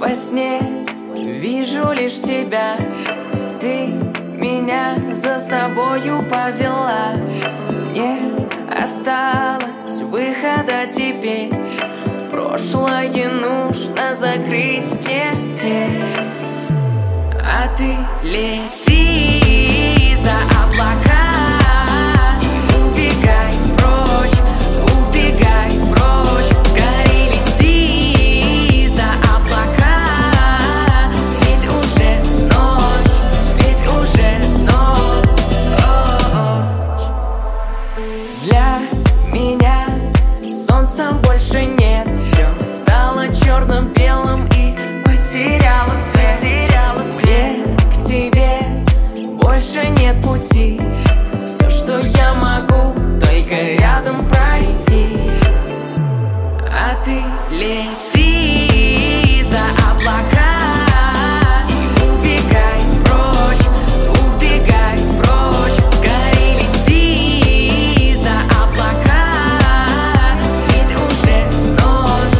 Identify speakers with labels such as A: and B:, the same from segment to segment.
A: Во сне вижу лишь тебя, ты меня за собою повела. Не осталось выхода теперь, в прошлое нужно закрыть мне дверь. А ты лети за облака, убегай прочь, скорей лети за облака, ведь уже ночь, Для меня солнца больше нет, все стало черно-белым и потеряло цвет. Мне к тебе больше нет пути, все, что я могу, только рядом пройти. А ты лети за облака, убегай прочь, скорей лети за облака, ведь уже ночь.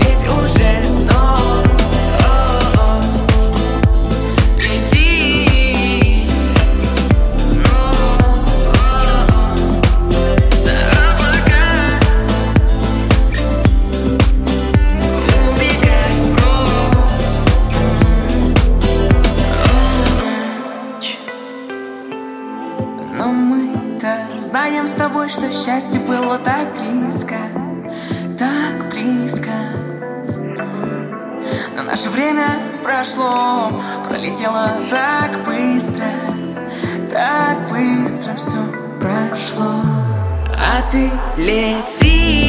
A: Лети, за облака, убегай прочь. Но мы-то знаем с тобой, что счастье было так близко, так близко. Но наше время прошло, пролетело так быстро все прошло. А ты лети